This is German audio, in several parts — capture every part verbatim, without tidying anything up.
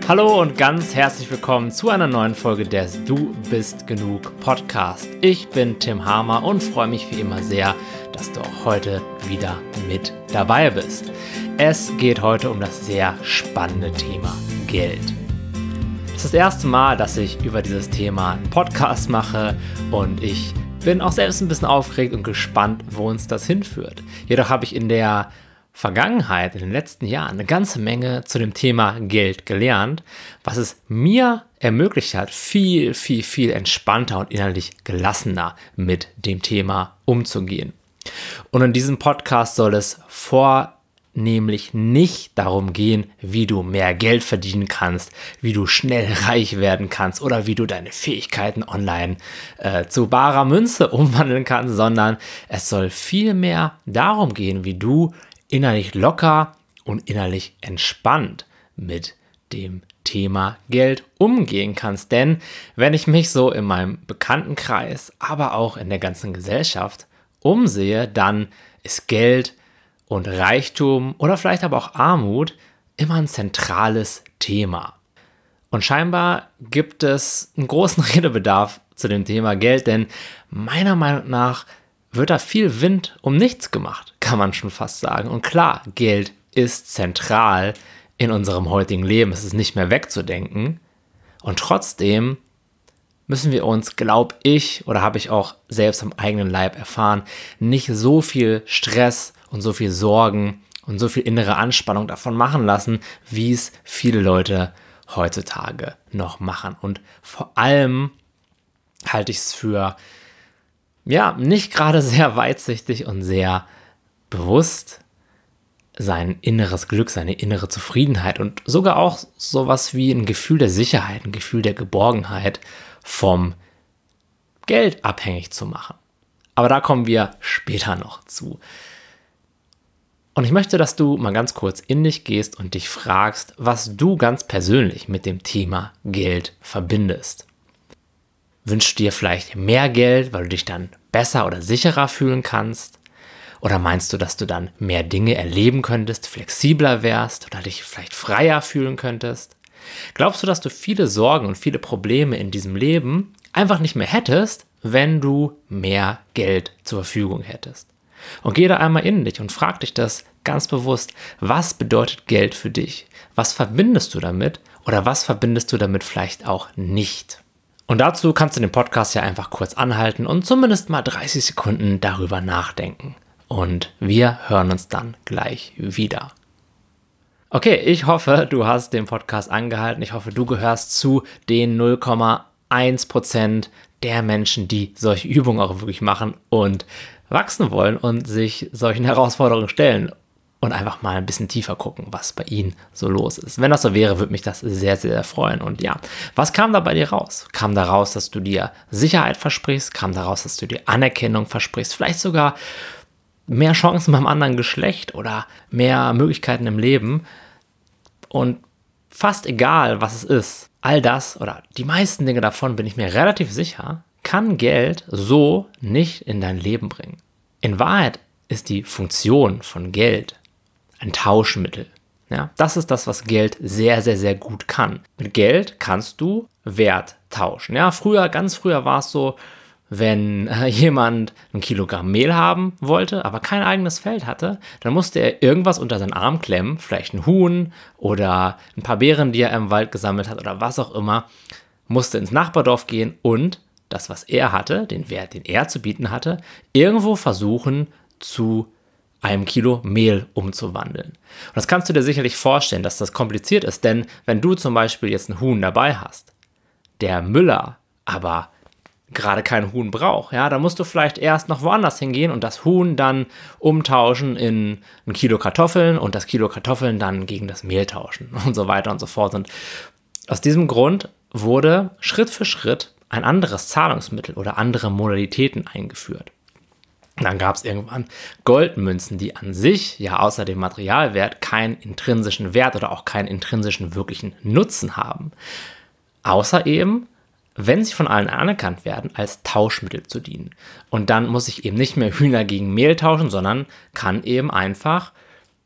Hallo und ganz herzlich willkommen zu einer neuen Folge des Du bist genug Podcast. Ich bin Tim Hamer und freue mich wie immer sehr, dass du auch heute wieder mit dabei bist. Es geht heute um das sehr spannende Thema Geld. Es ist das erste Mal, dass ich über dieses Thema einen Podcast mache und ich bin auch selbst ein bisschen aufgeregt und gespannt, wo uns das hinführt. Jedoch habe ich in der Vergangenheit, in den letzten Jahren, eine ganze Menge zu dem Thema Geld gelernt, was es mir ermöglicht hat, viel, viel, viel entspannter und innerlich gelassener mit dem Thema umzugehen. Und in diesem Podcast soll es vornehmlich nicht darum gehen, wie du mehr Geld verdienen kannst, wie du schnell reich werden kannst oder wie du deine Fähigkeiten online äh, zu barer Münze umwandeln kannst, sondern es soll vielmehr darum gehen, wie du innerlich locker und innerlich entspannt mit dem Thema Geld umgehen kannst. Denn wenn ich mich so in meinem Bekanntenkreis, aber auch in der ganzen Gesellschaft umsehe, dann ist Geld und Reichtum oder vielleicht aber auch Armut immer ein zentrales Thema. Und scheinbar gibt es einen großen Redebedarf zu dem Thema Geld, denn meiner Meinung nach wird da viel Wind um nichts gemacht, kann man schon fast sagen. Und klar, Geld ist zentral in unserem heutigen Leben. Es ist nicht mehr wegzudenken. Und trotzdem müssen wir uns, glaube ich, oder habe ich auch selbst am eigenen Leib erfahren, nicht so viel Stress und so viel Sorgen und so viel innere Anspannung davon machen lassen, wie es viele Leute heutzutage noch machen. Und vor allem halte ich es für ja, nicht gerade sehr weitsichtig und sehr bewusst, sein inneres Glück, seine innere Zufriedenheit und sogar auch sowas wie ein Gefühl der Sicherheit, ein Gefühl der Geborgenheit vom Geld abhängig zu machen. Aber da kommen wir später noch zu. Und ich möchte, dass du mal ganz kurz in dich gehst und dich fragst, was du ganz persönlich mit dem Thema Geld verbindest. Wünschst du dir vielleicht mehr Geld, weil du dich dann besser oder sicherer fühlen kannst? Oder meinst du, dass du dann mehr Dinge erleben könntest, flexibler wärst oder dich vielleicht freier fühlen könntest? Glaubst du, dass du viele Sorgen und viele Probleme in diesem Leben einfach nicht mehr hättest, wenn du mehr Geld zur Verfügung hättest? Und geh da einmal in dich und frag dich das ganz bewusst, was bedeutet Geld für dich? Was verbindest du damit oder was verbindest du damit vielleicht auch nicht? Und dazu kannst du den Podcast ja einfach kurz anhalten und zumindest mal dreißig Sekunden darüber nachdenken. Und wir hören uns dann gleich wieder. Okay, ich hoffe, du hast den Podcast angehalten. Ich hoffe, du gehörst zu den null Komma eins Prozent der Menschen, die solche Übungen auch wirklich machen und wachsen wollen und sich solchen Herausforderungen stellen. Und einfach mal ein bisschen tiefer gucken, was bei ihnen so los ist. Wenn das so wäre, würde mich das sehr, sehr freuen. Und ja, was kam da bei dir raus? Kam da raus, dass du dir Sicherheit versprichst? Kam da raus, dass du dir Anerkennung versprichst? Vielleicht sogar mehr Chancen beim anderen Geschlecht oder mehr Möglichkeiten im Leben? Und fast egal, was es ist, all das oder die meisten Dinge davon, bin ich mir relativ sicher, kann Geld so nicht in dein Leben bringen. In Wahrheit ist die Funktion von Geld ein Tauschmittel. Ja, das ist das, was Geld sehr, sehr, sehr gut kann. Mit Geld kannst du Wert tauschen. Ja, früher, ganz früher war es so, wenn äh, jemand ein Kilogramm Mehl haben wollte, aber kein eigenes Feld hatte, dann musste er irgendwas unter seinen Arm klemmen, vielleicht ein Huhn oder ein paar Beeren, die er im Wald gesammelt hat oder was auch immer, musste ins Nachbardorf gehen und das, was er hatte, den Wert, den er zu bieten hatte, irgendwo versuchen zu einem Kilo Mehl umzuwandeln. Und das kannst du dir sicherlich vorstellen, dass das kompliziert ist, denn wenn du zum Beispiel jetzt ein Huhn dabei hast, der Müller aber gerade kein Huhn braucht, ja, dann musst du vielleicht erst noch woanders hingehen und das Huhn dann umtauschen in ein Kilo Kartoffeln und das Kilo Kartoffeln dann gegen das Mehl tauschen und so weiter und so fort. Und aus diesem Grund wurde Schritt für Schritt ein anderes Zahlungsmittel oder andere Modalitäten eingeführt. Und dann gab es irgendwann Goldmünzen, die an sich ja außer dem Materialwert keinen intrinsischen Wert oder auch keinen intrinsischen wirklichen Nutzen haben. Außer eben, wenn sie von allen anerkannt werden, als Tauschmittel zu dienen. Und dann muss ich eben nicht mehr Hühner gegen Mehl tauschen, sondern kann eben einfach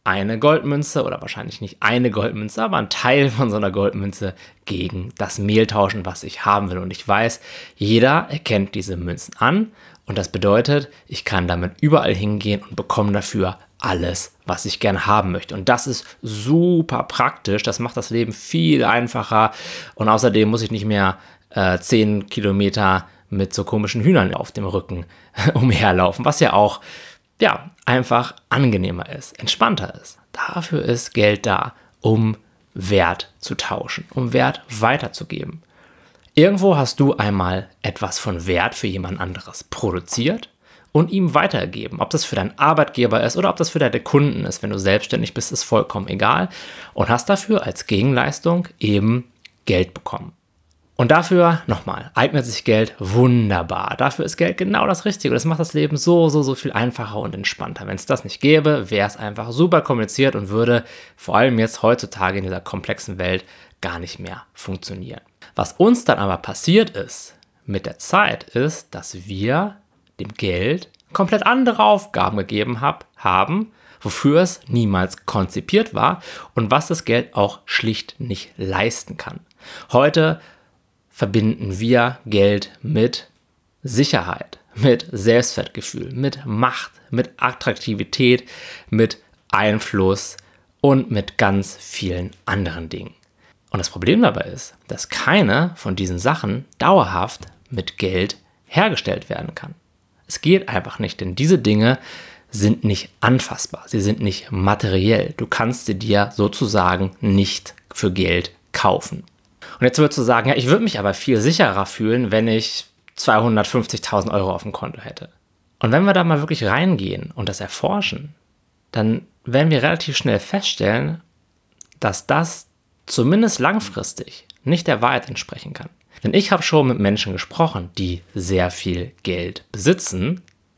eine Goldmünze oder wahrscheinlich nicht eine Goldmünze, aber ein Teil von so einer Goldmünze gegen das Mehl tauschen, was ich haben will. Und ich weiß, jeder erkennt diese Münzen an und das bedeutet, ich kann damit überall hingehen und bekomme dafür alles, was ich gerne haben möchte. Und das ist super praktisch, das macht das Leben viel einfacher und außerdem muss ich nicht mehr äh, zehn Kilometer mit so komischen Hühnern auf dem Rücken umherlaufen, was ja auch ja, einfach angenehmer ist, entspannter ist. Dafür ist Geld da, um Wert zu tauschen, um Wert weiterzugeben. Irgendwo hast du einmal etwas von Wert für jemand anderes produziert und ihm weitergegeben. Ob das für deinen Arbeitgeber ist oder ob das für deine Kunden ist, wenn du selbstständig bist, ist vollkommen egal. Und hast dafür als Gegenleistung eben Geld bekommen. Und dafür, nochmal, eignet sich Geld wunderbar. Dafür ist Geld genau das Richtige. Und das macht das Leben so, so, so viel einfacher und entspannter. Wenn es das nicht gäbe, wäre es einfach super kompliziert und würde vor allem jetzt heutzutage in dieser komplexen Welt gar nicht mehr funktionieren. Was uns dann aber passiert ist mit der Zeit, ist, dass wir dem Geld komplett andere Aufgaben gegeben hab, haben, wofür es niemals konzipiert war und was das Geld auch schlicht nicht leisten kann. Heute verbinden wir Geld mit Sicherheit, mit Selbstwertgefühl, mit Macht, mit Attraktivität, mit Einfluss und mit ganz vielen anderen Dingen. Und das Problem dabei ist, dass keine von diesen Sachen dauerhaft mit Geld hergestellt werden kann. Es geht einfach nicht, denn diese Dinge sind nicht anfassbar, sie sind nicht materiell. Du kannst sie dir sozusagen nicht für Geld kaufen. Und jetzt würdest du sagen, ja, ich würde mich aber viel sicherer fühlen, wenn ich zweihundertfünfzigtausend Euro auf dem Konto hätte. Und wenn wir da mal wirklich reingehen und das erforschen, dann werden wir relativ schnell feststellen, dass das zumindest langfristig nicht der Wahrheit entsprechen kann. Denn ich habe schon mit Menschen gesprochen, die sehr viel Geld besitzen.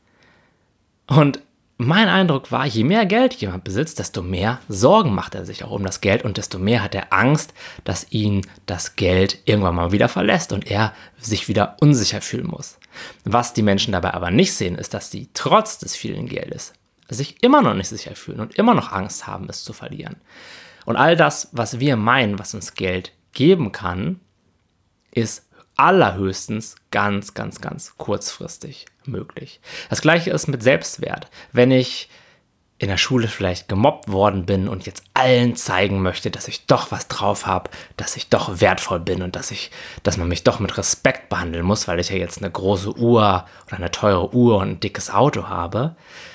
Und mein Eindruck war, je mehr Geld jemand besitzt, desto mehr Sorgen macht er sich auch um das Geld und desto mehr hat er Angst, dass ihn das Geld irgendwann mal wieder verlässt und er sich wieder unsicher fühlen muss. Was die Menschen dabei aber nicht sehen, ist, dass sie trotz des vielen Geldes sich immer noch nicht sicher fühlen und immer noch Angst haben, es zu verlieren. Und all das, was wir meinen, was uns Geld geben kann, ist allerhöchstens ganz, ganz, ganz kurzfristig möglich. Das Gleiche ist mit Selbstwert. Wenn ich in der Schule vielleicht gemobbt worden bin und jetzt allen zeigen möchte, dass ich doch was drauf habe, dass ich doch wertvoll bin und dass ich, dass man mich doch mit Respekt behandeln muss, weil ich ja jetzt eine große Uhr oder eine teure Uhr und ein dickes Auto habe.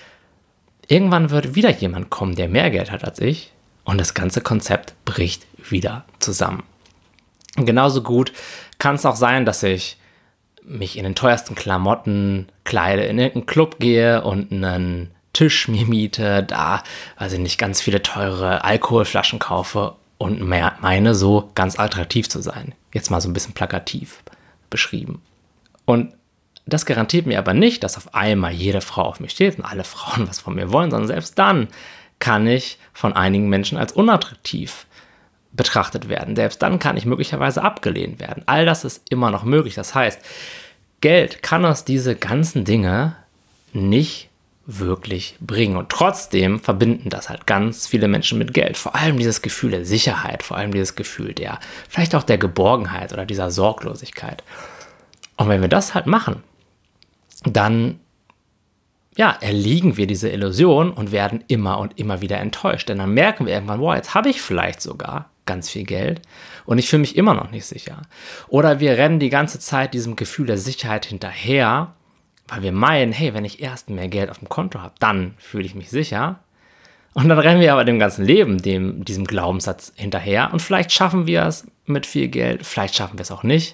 Irgendwann wird wieder jemand kommen, der mehr Geld hat als ich und das ganze Konzept bricht wieder zusammen. Und genauso gut kann es auch sein, dass ich mich in den teuersten Klamotten kleide, in irgendeinen Club gehe und einen Tisch mir miete, da, weiß ich nicht, ganz viele teure Alkoholflaschen kaufe und meine, so ganz attraktiv zu sein. Jetzt mal so ein bisschen plakativ beschrieben. Und das garantiert mir aber nicht, dass auf einmal jede Frau auf mich steht und alle Frauen was von mir wollen, sondern selbst dann kann ich von einigen Menschen als unattraktiv betrachtet werden. Selbst dann kann ich möglicherweise abgelehnt werden. All das ist immer noch möglich. Das heißt, Geld kann uns diese ganzen Dinge nicht wirklich bringen. Und trotzdem verbinden das halt ganz viele Menschen mit Geld. Vor allem dieses Gefühl der Sicherheit, vor allem dieses Gefühl der, vielleicht auch der Geborgenheit oder dieser Sorglosigkeit. Und wenn wir das halt machen, dann ja, erliegen wir diese Illusion und werden immer und immer wieder enttäuscht. Denn dann merken wir irgendwann, wow, jetzt habe ich vielleicht sogar ganz viel Geld und ich fühle mich immer noch nicht sicher. Oder wir rennen die ganze Zeit diesem Gefühl der Sicherheit hinterher, weil wir meinen, hey, wenn ich erst mehr Geld auf dem Konto habe, dann fühle ich mich sicher. Und dann rennen wir aber dem ganzen Leben, dem, diesem Glaubenssatz hinterher und vielleicht schaffen wir es mit viel Geld, vielleicht schaffen wir es auch nicht.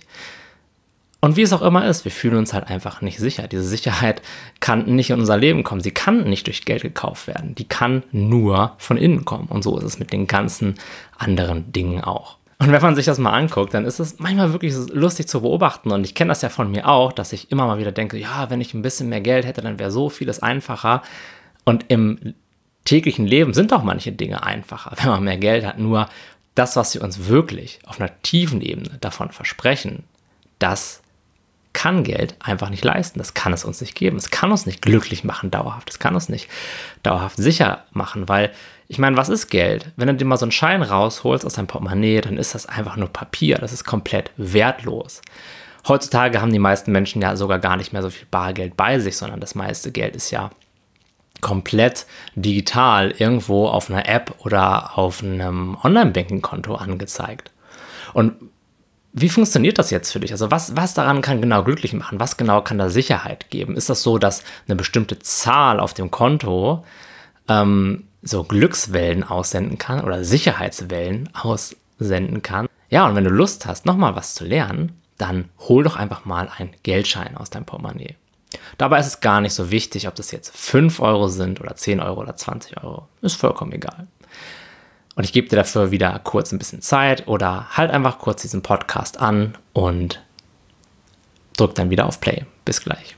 Und wie es auch immer ist, wir fühlen uns halt einfach nicht sicher. Diese Sicherheit kann nicht in unser Leben kommen. Sie kann nicht durch Geld gekauft werden. Die kann nur von innen kommen. Und so ist es mit den ganzen anderen Dingen auch. Und wenn man sich das mal anguckt, dann ist es manchmal wirklich lustig zu beobachten. Und ich kenne das ja von mir auch, dass ich immer mal wieder denke, ja, wenn ich ein bisschen mehr Geld hätte, dann wäre so vieles einfacher. Und im täglichen Leben sind auch manche Dinge einfacher, wenn man mehr Geld hat. Nur das, was wir uns wirklich auf einer tiefen Ebene davon versprechen, das kann Geld einfach nicht leisten. Das kann es uns nicht geben. Es kann uns nicht glücklich machen dauerhaft. Es kann uns nicht dauerhaft sicher machen, weil, ich meine, was ist Geld? Wenn du dir mal so einen Schein rausholst aus deinem Portemonnaie, dann ist das einfach nur Papier. Das ist komplett wertlos. Heutzutage haben die meisten Menschen ja sogar gar nicht mehr so viel Bargeld bei sich, sondern das meiste Geld ist ja komplett digital irgendwo auf einer App oder auf einem Online-Banking-Konto angezeigt. Und wie funktioniert das jetzt für dich? Also was, was daran kann genau glücklich machen? Was genau kann da Sicherheit geben? Ist das so, dass eine bestimmte Zahl auf dem Konto ähm, so Glückswellen aussenden kann oder Sicherheitswellen aussenden kann? Ja, und wenn du Lust hast, nochmal was zu lernen, dann hol doch einfach mal einen Geldschein aus deinem Portemonnaie. Dabei ist es gar nicht so wichtig, ob das jetzt fünf Euro sind oder zehn Euro oder zwanzig Euro. Ist vollkommen egal. Und ich gebe dir dafür wieder kurz ein bisschen Zeit oder halt einfach kurz diesen Podcast an und drück dann wieder auf Play. Bis gleich.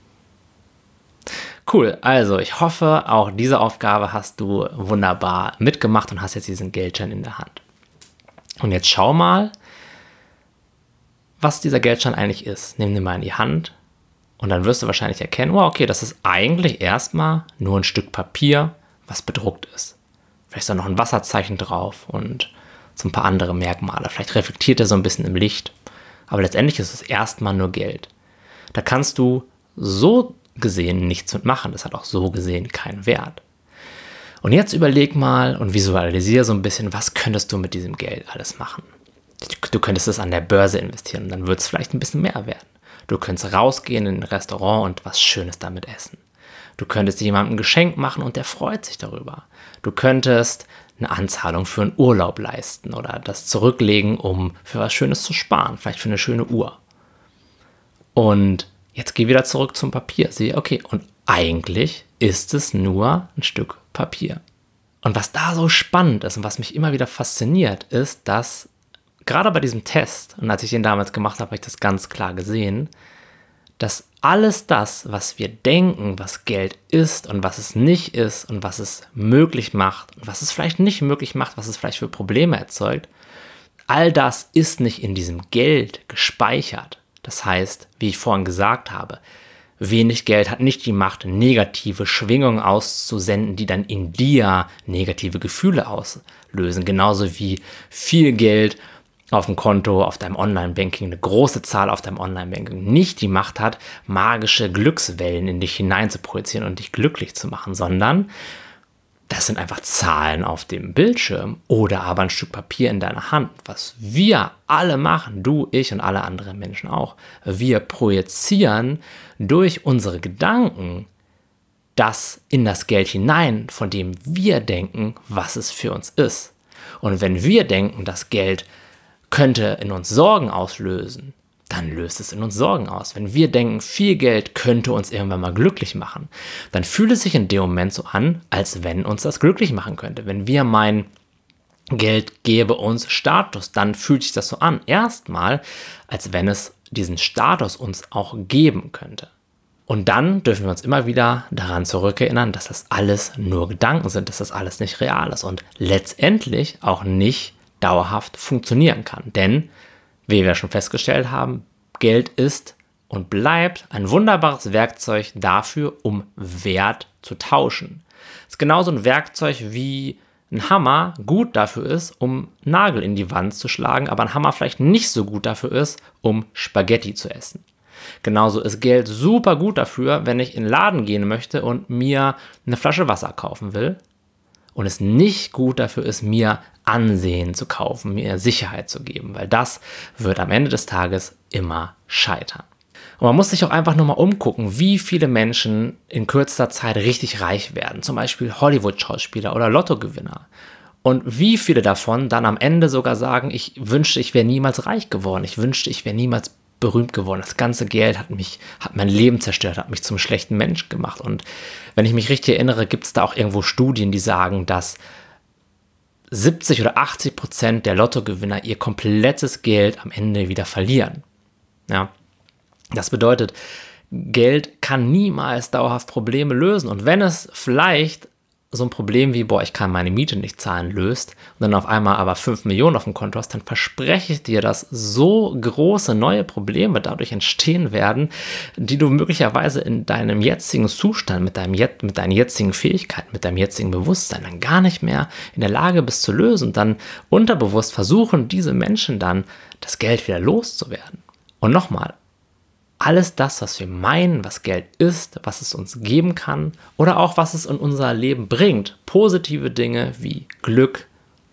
Cool, also ich hoffe, auch diese Aufgabe hast du wunderbar mitgemacht und hast jetzt diesen Geldschein in der Hand. Und jetzt schau mal, was dieser Geldschein eigentlich ist. Nimm den mal in die Hand und dann wirst du wahrscheinlich erkennen, oh, okay, das ist eigentlich erstmal nur ein Stück Papier, was bedruckt ist. Vielleicht ist da noch ein Wasserzeichen drauf und so ein paar andere Merkmale. Vielleicht reflektiert er so ein bisschen im Licht. Aber letztendlich ist es erstmal nur Geld. Da kannst du so gesehen nichts mitmachen. Das hat auch so gesehen keinen Wert. Und jetzt überleg mal und visualisiere so ein bisschen, was könntest du mit diesem Geld alles machen? Du könntest es an der Börse investieren und dann wird es vielleicht ein bisschen mehr werden. Du könntest rausgehen in ein Restaurant und was Schönes damit essen. Du könntest jemandem ein Geschenk machen und der freut sich darüber. Du könntest eine Anzahlung für einen Urlaub leisten oder das zurücklegen, um für was Schönes zu sparen, vielleicht für eine schöne Uhr. Und jetzt geh wieder zurück zum Papier. Sieh, okay, und eigentlich ist es nur ein Stück Papier. Und was da so spannend ist und was mich immer wieder fasziniert, ist, dass gerade bei diesem Test, und als ich den damals gemacht habe, habe ich das ganz klar gesehen, dass alles das, was wir denken, was Geld ist und was es nicht ist und was es möglich macht und was es vielleicht nicht möglich macht, was es vielleicht für Probleme erzeugt, all das ist nicht in diesem Geld gespeichert. Das heißt, wie ich vorhin gesagt habe, wenig Geld hat nicht die Macht, negative Schwingungen auszusenden, die dann in dir negative Gefühle auslösen. Genauso wie viel Geld auf dem Konto, auf deinem Online-Banking, eine große Zahl auf deinem Online-Banking nicht die Macht hat, magische Glückswellen in dich hinein zu projizieren und dich glücklich zu machen, sondern das sind einfach Zahlen auf dem Bildschirm oder aber ein Stück Papier in deiner Hand. Was wir alle machen, du, ich und alle anderen Menschen auch, wir projizieren durch unsere Gedanken das in das Geld hinein, von dem wir denken, was es für uns ist. Und wenn wir denken, das Geld könnte in uns Sorgen auslösen, dann löst es in uns Sorgen aus. Wenn wir denken, viel Geld könnte uns irgendwann mal glücklich machen, dann fühlt es sich in dem Moment so an, als wenn uns das glücklich machen könnte. Wenn wir meinen, Geld gebe uns Status, dann fühlt sich das so an. Erstmal, als wenn es diesen Status uns auch geben könnte. Und dann dürfen wir uns immer wieder daran zurückerinnern, dass das alles nur Gedanken sind, dass das alles nicht real ist und letztendlich auch nicht dauerhaft funktionieren kann. Denn, wie wir schon festgestellt haben, Geld ist und bleibt ein wunderbares Werkzeug dafür, um Wert zu tauschen. Es ist genauso ein Werkzeug wie ein Hammer gut dafür ist, um Nagel in die Wand zu schlagen, aber ein Hammer vielleicht nicht so gut dafür ist, um Spaghetti zu essen. Genauso ist Geld super gut dafür, wenn ich in den Laden gehen möchte und mir eine Flasche Wasser kaufen will. Und es nicht gut dafür ist, mir Ansehen zu kaufen, mir Sicherheit zu geben, weil das wird am Ende des Tages immer scheitern. Und man muss sich auch einfach nur mal umgucken, wie viele Menschen in kürzester Zeit richtig reich werden, zum Beispiel Hollywood-Schauspieler oder Lottogewinner. Und wie viele davon dann am Ende sogar sagen, ich wünschte, ich wäre niemals reich geworden, ich wünschte, ich wäre niemals berühmt geworden. Das ganze Geld hat mich, hat mein Leben zerstört, hat mich zum schlechten Mensch gemacht. Und wenn ich mich richtig erinnere, gibt es da auch irgendwo Studien, die sagen, dass siebzig oder achtzig Prozent der Lottogewinner ihr komplettes Geld am Ende wieder verlieren. Ja, das bedeutet, Geld kann niemals dauerhaft Probleme lösen. Und wenn es vielleicht so ein Problem wie, boah, ich kann meine Miete nicht zahlen, löst und dann auf einmal aber fünf Millionen auf dem Konto hast, dann verspreche ich dir, dass so große neue Probleme dadurch entstehen werden, die du möglicherweise in deinem jetzigen Zustand, mit, deinem, mit deinen jetzigen Fähigkeiten, mit deinem jetzigen Bewusstsein dann gar nicht mehr in der Lage bist zu lösen. Und dann unterbewusst versuchen diese Menschen dann, das Geld wieder loszuwerden. Und nochmal, alles das, was wir meinen, was Geld ist, was es uns geben kann oder auch was es in unser Leben bringt, positive Dinge wie Glück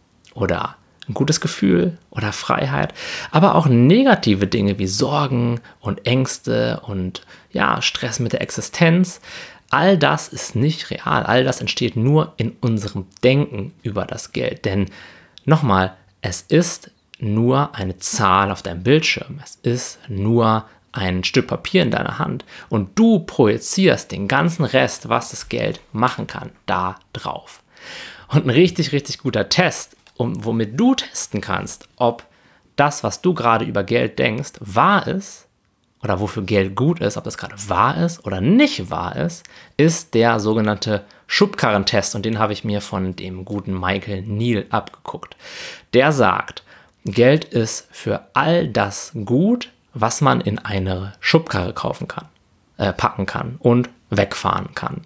oder ein gutes Gefühl oder Freiheit, aber auch negative Dinge wie Sorgen und Ängste und ja, Stress mit der Existenz, all das ist nicht real, all das entsteht nur in unserem Denken über das Geld, denn nochmal, es ist nur eine Zahl auf deinem Bildschirm, es ist nur ein Stück Papier in deiner Hand und du projizierst den ganzen Rest, was das Geld machen kann, da drauf. Und ein richtig, richtig guter Test, um, womit du testen kannst, ob das, was du gerade über Geld denkst, wahr ist oder wofür Geld gut ist, ob das gerade wahr ist oder nicht wahr ist, ist der sogenannte Schubkarrentest und den habe ich mir von dem guten Michael Neill abgeguckt. Der sagt, Geld ist für all das gut, was man in eine Schubkarre kaufen kann, äh, packen kann und wegfahren kann.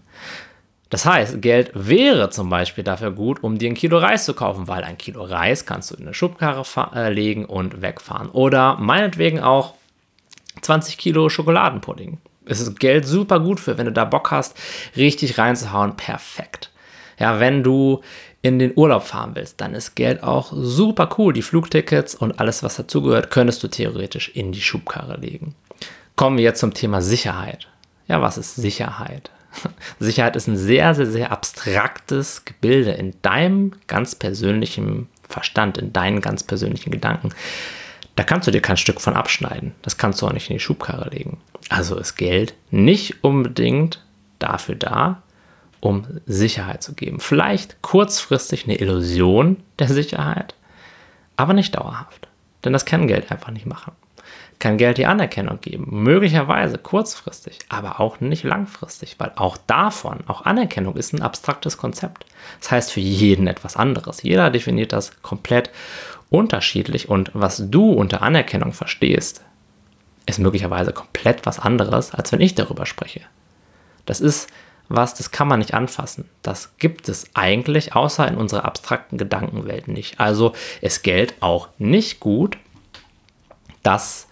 Das heißt, Geld wäre zum Beispiel dafür gut, um dir ein Kilo Reis zu kaufen, weil ein Kilo Reis kannst du in eine Schubkarre äh, legen und wegfahren. Oder meinetwegen auch zwanzig Kilo Schokoladenpudding. Es ist Geld super gut für, wenn du da Bock hast, richtig reinzuhauen, perfekt. Ja, wenn du in den Urlaub fahren willst, dann ist Geld auch super cool. Die Flugtickets und alles, was dazugehört, könntest du theoretisch in die Schubkarre legen. Kommen wir jetzt zum Thema Sicherheit. Ja, was ist Sicherheit? Sicherheit ist ein sehr, sehr, sehr abstraktes Gebilde in deinem ganz persönlichen Verstand, in deinen ganz persönlichen Gedanken. Da kannst du dir kein Stück von abschneiden. Das kannst du auch nicht in die Schubkarre legen. Also ist Geld nicht unbedingt dafür da, um Sicherheit zu geben. Vielleicht kurzfristig eine Illusion der Sicherheit, aber nicht dauerhaft. Denn das kann Geld einfach nicht machen. Kann Geld die Anerkennung geben, möglicherweise kurzfristig, aber auch nicht langfristig, weil auch davon, auch Anerkennung ist ein abstraktes Konzept. Das heißt für jeden etwas anderes. Jeder definiert das komplett unterschiedlich und was du unter Anerkennung verstehst, ist möglicherweise komplett was anderes, als wenn ich darüber spreche. Das ist was, das kann man nicht anfassen. Das gibt es eigentlich, außer in unserer abstrakten Gedankenwelt nicht. Also ist Geld auch nicht gut, das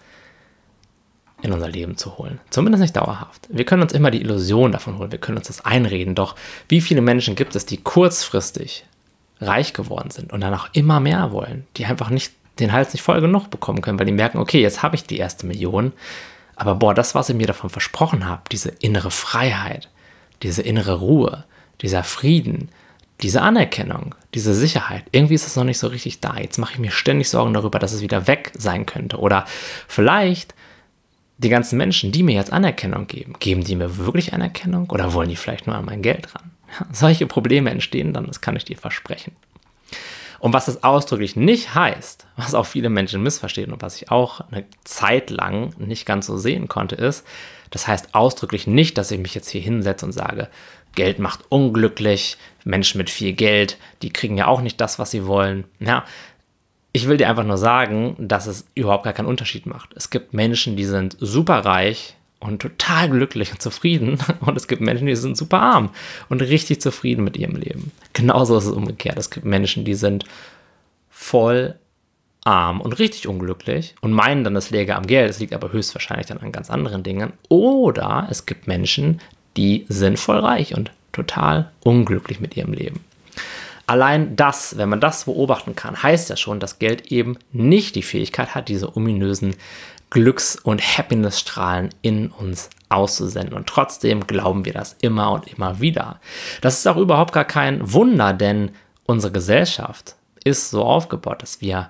in unser Leben zu holen. Zumindest nicht dauerhaft. Wir können uns immer die Illusion davon holen, wir können uns das einreden, doch wie viele Menschen gibt es, die kurzfristig reich geworden sind und dann auch immer mehr wollen, die einfach nicht den Hals nicht voll genug bekommen können, weil die merken, okay, jetzt habe ich die erste Million, aber boah, das, was ich mir davon versprochen habe, diese innere Freiheit, diese innere Ruhe, dieser Frieden, diese Anerkennung, diese Sicherheit, irgendwie ist es noch nicht so richtig da. Jetzt mache ich mir ständig Sorgen darüber, dass es wieder weg sein könnte. Oder vielleicht die ganzen Menschen, die mir jetzt Anerkennung geben, geben die mir wirklich Anerkennung oder wollen die vielleicht nur an mein Geld ran? Ja, solche Probleme entstehen dann, das kann ich dir versprechen. Und was es ausdrücklich nicht heißt, was auch viele Menschen missverstehen und was ich auch eine Zeit lang nicht ganz so sehen konnte, ist, das heißt ausdrücklich nicht, dass ich mich jetzt hier hinsetze und sage, Geld macht unglücklich, Menschen mit viel Geld, die kriegen ja auch nicht das, was sie wollen. Ja, ich will dir einfach nur sagen, dass es überhaupt gar keinen Unterschied macht. Es gibt Menschen, die sind super reich und total glücklich und zufrieden und es gibt Menschen, die sind super arm und richtig zufrieden mit ihrem Leben. Genauso ist es umgekehrt. Es gibt Menschen, die sind voll arm und richtig unglücklich und meinen dann, es läge am Geld, es liegt aber höchstwahrscheinlich dann an ganz anderen Dingen. Oder es gibt Menschen, die sind voll reich und total unglücklich mit ihrem Leben. Allein das, wenn man das beobachten kann, heißt ja schon, dass Geld eben nicht die Fähigkeit hat, diese ominösen Glücks- und Happiness-Strahlen in uns auszusenden. Und trotzdem glauben wir das immer und immer wieder. Das ist auch überhaupt gar kein Wunder, denn unsere Gesellschaft ist so aufgebaut, dass wir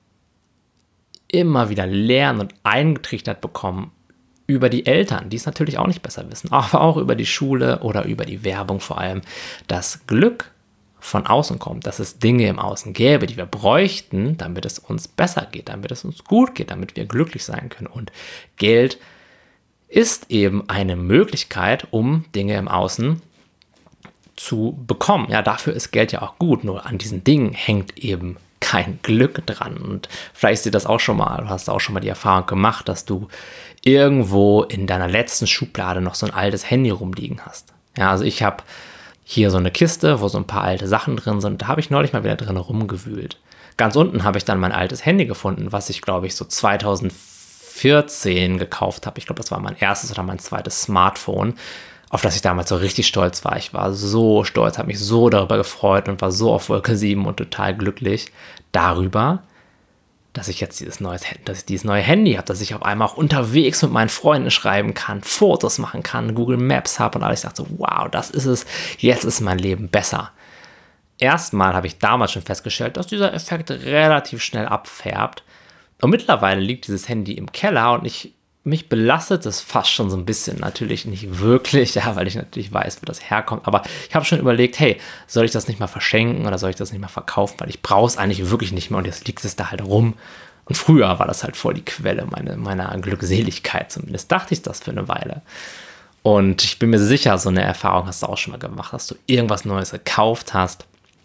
immer wieder lernen und eingetrichtert bekommen über die Eltern, die es natürlich auch nicht besser wissen, aber auch über die Schule oder über die Werbung vor allem, dass Glück von außen kommt, dass es Dinge im Außen gäbe, die wir bräuchten, damit es uns besser geht, damit es uns gut geht, damit wir glücklich sein können. Und Geld ist eben eine Möglichkeit, um Dinge im Außen zu bekommen. Ja, dafür ist Geld ja auch gut, nur an diesen Dingen hängt eben kein Glück dran. Und vielleicht ist dir das auch schon mal, du hast auch schon mal die Erfahrung gemacht, dass du irgendwo in deiner letzten Schublade noch so ein altes Handy rumliegen hast. Ja, also ich habe hier so eine Kiste, wo so ein paar alte Sachen drin sind. Da habe ich neulich mal wieder drin rumgewühlt. Ganz unten habe ich dann mein altes Handy gefunden, was ich, glaube ich, so zweitausendvierzehn gekauft habe. Ich glaube, das war mein erstes oder mein zweites Smartphone, auf das ich damals so richtig stolz war. Ich war so stolz, habe mich so darüber gefreut und war so auf Wolke sieben und total glücklich darüber, dass ich jetzt dieses, neues, dass ich dieses neue Handy habe, dass ich auf einmal auch unterwegs mit meinen Freunden schreiben kann, Fotos machen kann, Google Maps habe und alles. Ich dachte so, wow, das ist es, jetzt ist mein Leben besser. Erstmal habe ich damals schon festgestellt, dass dieser Effekt relativ schnell abfärbt. Und mittlerweile liegt dieses Handy im Keller und ich, mich belastet es fast schon so ein bisschen. Natürlich nicht wirklich, ja, weil ich natürlich weiß, wo das herkommt. Aber ich habe schon überlegt, hey, soll ich das nicht mal verschenken oder soll ich das nicht mal verkaufen? Weil ich brauche es eigentlich wirklich nicht mehr und jetzt liegt es da halt rum. Und früher war das halt voll die Quelle meine, meiner Glückseligkeit. Zumindest dachte ich das für eine Weile. Und ich bin mir sicher, so eine Erfahrung hast du auch schon mal gemacht, dass du irgendwas Neues gekauft hast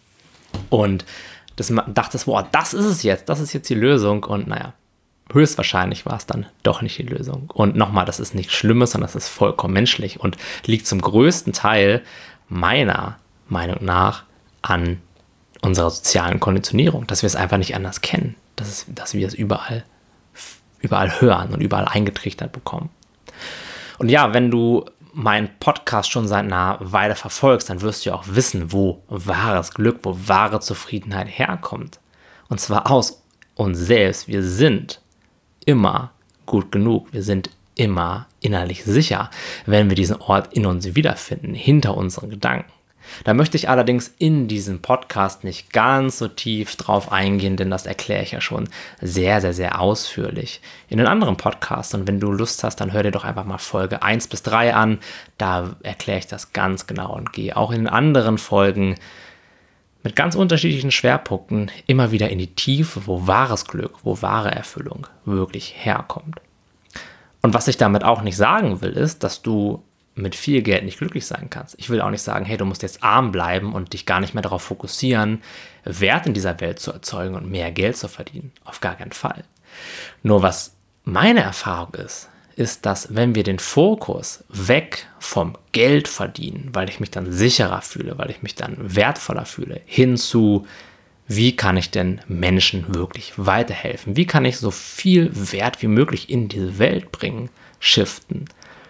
und das dachtest, boah, das ist es jetzt, das ist jetzt die Lösung. Und naja, höchstwahrscheinlich war es dann doch nicht die Lösung. Und nochmal, das ist nichts Schlimmes, sondern das ist vollkommen menschlich und liegt zum größten Teil meiner Meinung nach an unserer sozialen Konditionierung, dass wir es einfach nicht anders kennen, dass, es, dass wir es überall, überall hören und überall eingetrichtert bekommen. Und ja, wenn du meinen Podcast schon seit einer Weile verfolgst, dann wirst du ja auch wissen, wo wahres Glück, wo wahre Zufriedenheit herkommt. Und zwar aus uns selbst. Wir sind immer gut genug. Wir sind immer innerlich sicher, wenn wir diesen Ort in uns wiederfinden, hinter unseren Gedanken. Da möchte ich allerdings in diesem Podcast nicht ganz so tief drauf eingehen, denn das erkläre ich ja schon sehr, sehr, sehr ausführlich in den anderen Podcasts. Und wenn du Lust hast, dann hör dir doch einfach mal Folge eins bis drei an. Da erkläre ich das ganz genau und gehe auch in den anderen Folgen mit ganz unterschiedlichen Schwerpunkten immer wieder in die Tiefe, wo wahres Glück, wo wahre Erfüllung wirklich herkommt. Und was ich damit auch nicht sagen will, ist, dass du mit viel Geld nicht glücklich sein kannst. Ich will auch nicht sagen, hey, du musst jetzt arm bleiben und dich gar nicht mehr darauf fokussieren, Wert in dieser Welt zu erzeugen und mehr Geld zu verdienen. Auf gar keinen Fall. Nur was meine Erfahrung ist, ist, dass wenn wir den Fokus weg vom Geld verdienen, weil ich mich dann sicherer fühle, weil ich mich dann wertvoller fühle, hin zu, wie kann ich denn Menschen wirklich weiterhelfen? Wie kann ich so viel Wert wie möglich in diese Welt bringen, shiften?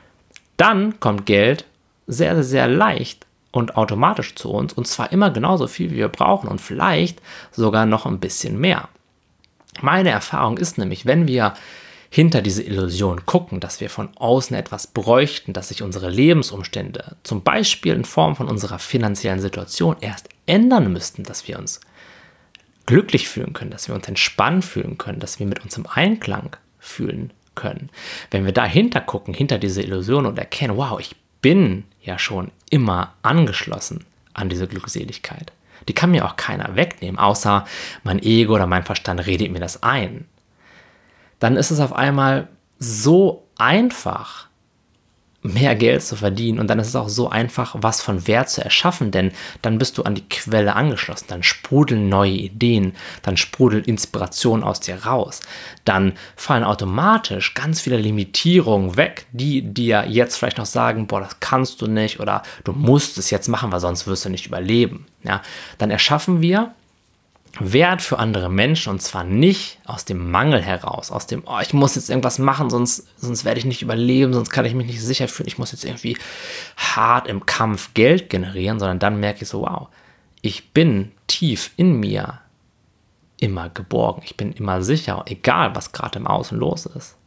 Dann kommt Geld sehr, sehr, sehr leicht und automatisch zu uns und zwar immer genauso viel, wie wir brauchen und vielleicht sogar noch ein bisschen mehr. Meine Erfahrung ist nämlich, wenn wir hinter diese Illusion gucken, dass wir von außen etwas bräuchten, dass sich unsere Lebensumstände, zum Beispiel in Form von unserer finanziellen Situation, erst ändern müssten, dass wir uns glücklich fühlen können, dass wir uns entspannt fühlen können, dass wir mit uns im Einklang fühlen können. Wenn wir dahinter gucken, hinter diese Illusion und erkennen, wow, ich bin ja schon immer angeschlossen an diese Glückseligkeit. Die kann mir auch keiner wegnehmen, außer mein Ego oder mein Verstand redet mir das ein. Dann ist es auf einmal so einfach, mehr Geld zu verdienen und dann ist es auch so einfach, was von Wert zu erschaffen, denn dann bist du an die Quelle angeschlossen, dann sprudeln neue Ideen, dann sprudelt Inspiration aus dir raus, dann fallen automatisch ganz viele Limitierungen weg, die dir jetzt vielleicht noch sagen, boah, das kannst du nicht oder du musst es jetzt machen, weil sonst wirst du nicht überleben. Ja, dann erschaffen wir Wert für andere Menschen und zwar nicht aus dem Mangel heraus, aus dem, oh, ich muss jetzt irgendwas machen, sonst, sonst werde ich nicht überleben, sonst kann ich mich nicht sicher fühlen, ich muss jetzt irgendwie hart im Kampf Geld generieren, sondern dann merke ich so, wow, ich bin tief in mir immer geborgen, ich bin immer sicher, egal was gerade im Außen los ist.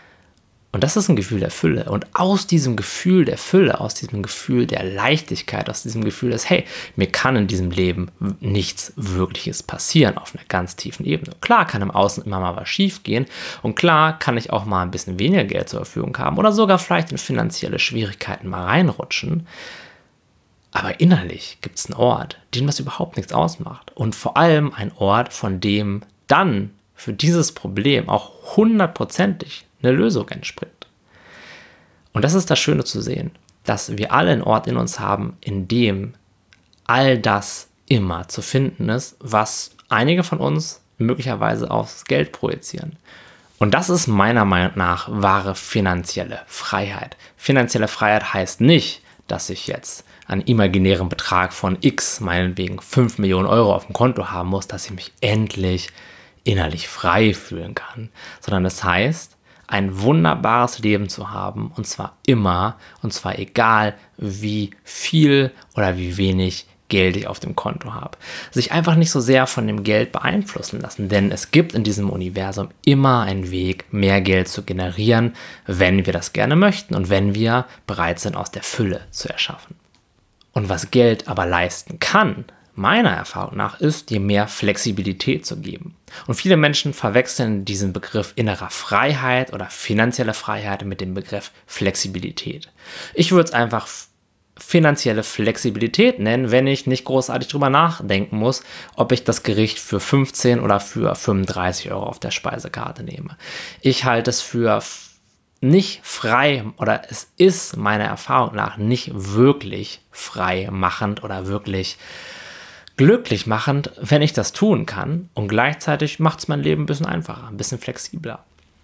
Und das ist ein Gefühl der Fülle. Und aus diesem Gefühl der Fülle, aus diesem Gefühl der Leichtigkeit, aus diesem Gefühl des, hey, mir kann in diesem Leben nichts Wirkliches passieren auf einer ganz tiefen Ebene. Klar kann im Außen immer mal was schief gehen und klar kann ich auch mal ein bisschen weniger Geld zur Verfügung haben oder sogar vielleicht in finanzielle Schwierigkeiten mal reinrutschen. Aber innerlich gibt es einen Ort, dem das überhaupt nichts ausmacht. Und vor allem ein Ort, von dem dann für dieses Problem auch hundertprozentig eine Lösung entspringt. Und das ist das Schöne zu sehen, dass wir alle einen Ort in uns haben, in dem all das immer zu finden ist, was einige von uns möglicherweise aufs Geld projizieren. Und das ist meiner Meinung nach wahre finanzielle Freiheit. Finanzielle Freiheit heißt nicht, dass ich jetzt einen imaginären Betrag von X, meinetwegen fünf Millionen Euro auf dem Konto haben muss, dass ich mich endlich innerlich frei fühlen kann, sondern es heißt, ein wunderbares Leben zu haben, und zwar immer, und zwar egal, wie viel oder wie wenig Geld ich auf dem Konto habe. Sich einfach nicht so sehr von dem Geld beeinflussen lassen, denn es gibt in diesem Universum immer einen Weg, mehr Geld zu generieren, wenn wir das gerne möchten und wenn wir bereit sind, aus der Fülle zu erschaffen. Und was Geld aber leisten kann, meiner Erfahrung nach, ist, dir mehr Flexibilität zu geben. Und viele Menschen verwechseln diesen Begriff innerer Freiheit oder finanzielle Freiheit mit dem Begriff Flexibilität. Ich würde es einfach finanzielle Flexibilität nennen, wenn ich nicht großartig drüber nachdenken muss, ob ich das Gericht für fünfzehn oder für fünfunddreißig Euro auf der Speisekarte nehme. Ich halte es für nicht frei, oder es ist meiner Erfahrung nach nicht wirklich frei machend oder wirklich glücklich machend, wenn ich das tun kann, und gleichzeitig macht es mein Leben ein bisschen einfacher, ein bisschen flexibler.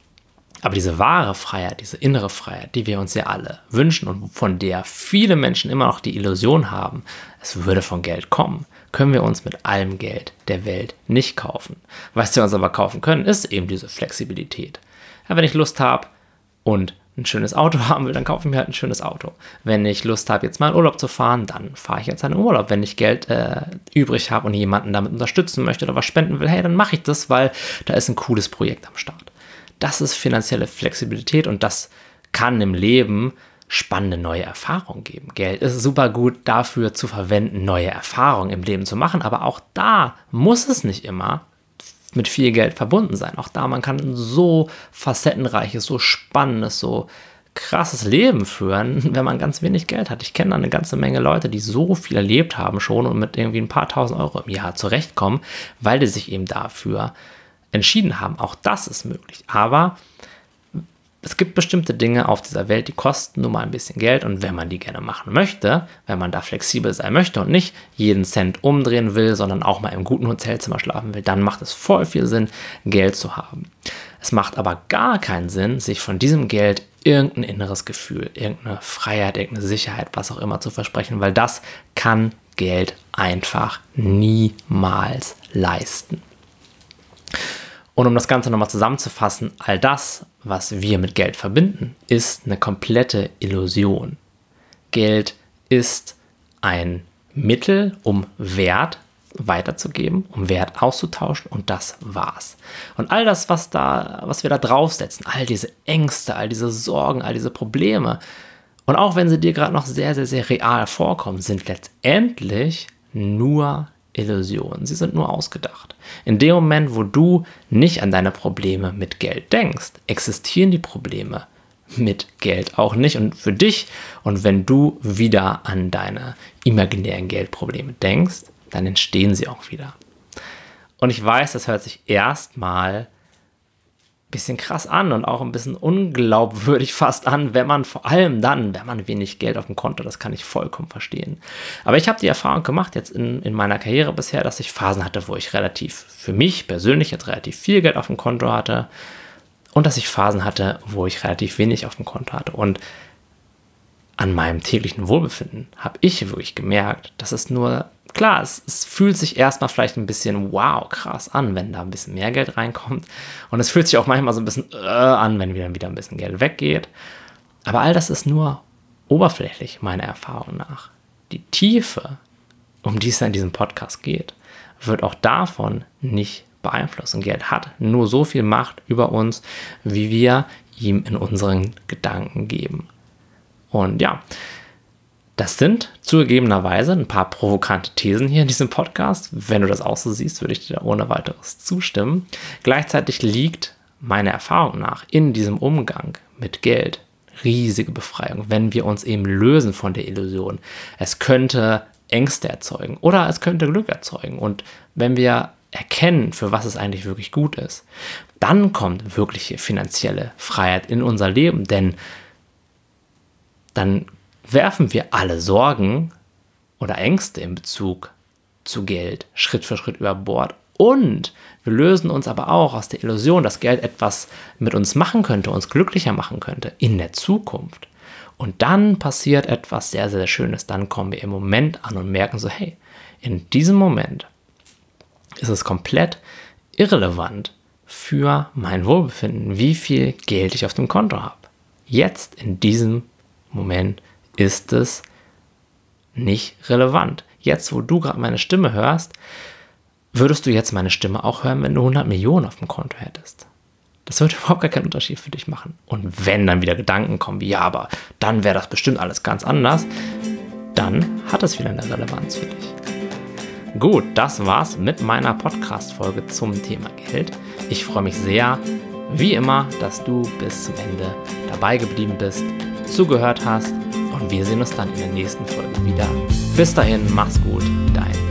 Aber diese wahre Freiheit, diese innere Freiheit, die wir uns ja alle wünschen und von der viele Menschen immer noch die Illusion haben, es würde von Geld kommen, können wir uns mit allem Geld der Welt nicht kaufen. Was wir uns aber kaufen können, ist eben diese Flexibilität. Ja, wenn ich Lust habe und ein schönes Auto haben will, dann kaufe ich mir halt ein schönes Auto. Wenn ich Lust habe, jetzt mal in Urlaub zu fahren, dann fahre ich jetzt einen Urlaub. Wenn ich Geld äh, übrig habe und jemanden damit unterstützen möchte oder was spenden will, hey, dann mache ich das, weil da ist ein cooles Projekt am Start. Das ist finanzielle Flexibilität, und das kann im Leben spannende neue Erfahrungen geben. Geld ist super gut dafür zu verwenden, neue Erfahrungen im Leben zu machen, aber auch da muss es nicht immer mit viel Geld verbunden sein. Auch da, man kann ein so facettenreiches, so spannendes, so krasses Leben führen, wenn man ganz wenig Geld hat. Ich kenne eine ganze Menge Leute, die so viel erlebt haben schon und mit irgendwie ein paar tausend Euro im Jahr zurechtkommen, weil die sich eben dafür entschieden haben. Auch das ist möglich. Aber es gibt bestimmte Dinge auf dieser Welt, die kosten nun mal ein bisschen Geld, und wenn man die gerne machen möchte, wenn man da flexibel sein möchte und nicht jeden Cent umdrehen will, sondern auch mal im guten Hotelzimmer schlafen will, dann macht es voll viel Sinn, Geld zu haben. Es macht aber gar keinen Sinn, sich von diesem Geld irgendein inneres Gefühl, irgendeine Freiheit, irgendeine Sicherheit, was auch immer zu versprechen, weil das kann Geld einfach niemals leisten. Und um das Ganze nochmal zusammenzufassen, all das, was wir mit Geld verbinden, ist eine komplette Illusion. Geld ist ein Mittel, um Wert weiterzugeben, um Wert auszutauschen, und das war's. Und all das, was da, was wir da draufsetzen, all diese Ängste, all diese Sorgen, all diese Probleme, und auch wenn sie dir gerade noch sehr, sehr, sehr real vorkommen, sind letztendlich nur Illusionen. Sie sind nur ausgedacht. In dem Moment, wo du nicht an deine Probleme mit Geld denkst, existieren die Probleme mit Geld auch nicht und für dich. Und wenn du wieder an deine imaginären Geldprobleme denkst, dann entstehen sie auch wieder. Und ich weiß, das hört sich erstmal ein bisschen krass an und auch ein bisschen unglaubwürdig fast an, wenn man vor allem dann, wenn man wenig Geld auf dem Konto, das kann ich vollkommen verstehen. Aber ich habe die Erfahrung gemacht jetzt in, in meiner Karriere bisher, dass ich Phasen hatte, wo ich relativ, für mich persönlich jetzt relativ viel Geld auf dem Konto hatte, und dass ich Phasen hatte, wo ich relativ wenig auf dem Konto hatte. Und an meinem täglichen Wohlbefinden habe ich wirklich gemerkt, dass es nur, klar, es, es fühlt sich erstmal vielleicht ein bisschen wow, krass an, wenn da ein bisschen mehr Geld reinkommt. Und es fühlt sich auch manchmal so ein bisschen äh, an, wenn wieder, wieder ein bisschen Geld weggeht. Aber all das ist nur oberflächlich, meiner Erfahrung nach. Die Tiefe, um die es in diesem Podcast geht, wird auch davon nicht beeinflusst. Und Geld hat nur so viel Macht über uns, wie wir ihm in unseren Gedanken geben. Und ja, das sind zugegebenerweise ein paar provokante Thesen hier in diesem Podcast. Wenn du das auch so siehst, würde ich dir ohne weiteres zustimmen. Gleichzeitig liegt meiner Erfahrung nach in diesem Umgang mit Geld riesige Befreiung, wenn wir uns eben lösen von der Illusion. Es könnte Ängste erzeugen oder es könnte Glück erzeugen. Und wenn wir erkennen, für was es eigentlich wirklich gut ist, dann kommt wirkliche finanzielle Freiheit in unser Leben, denn dann werfen wir alle Sorgen oder Ängste in Bezug zu Geld Schritt für Schritt über Bord. Und wir lösen uns aber auch aus der Illusion, dass Geld etwas mit uns machen könnte, uns glücklicher machen könnte in der Zukunft. Und dann passiert etwas sehr, sehr Schönes. Dann kommen wir im Moment an und merken so, hey, in diesem Moment ist es komplett irrelevant für mein Wohlbefinden, wie viel Geld ich auf dem Konto habe. Jetzt, in diesem Moment, ist es nicht relevant. Jetzt, wo du gerade meine Stimme hörst, würdest du jetzt meine Stimme auch hören, wenn du hundert Millionen auf dem Konto hättest? Das würde überhaupt gar keinen Unterschied für dich machen. Und wenn dann wieder Gedanken kommen wie, ja, aber dann wäre das bestimmt alles ganz anders, dann hat es wieder eine Relevanz für dich. Gut, das war's mit meiner Podcast-Folge zum Thema Geld. Ich freue mich sehr, wie immer, dass du bis zum Ende dabei geblieben bist, zugehört hast und wir sehen uns dann in der nächsten Folge wieder. Bis dahin, mach's gut, dein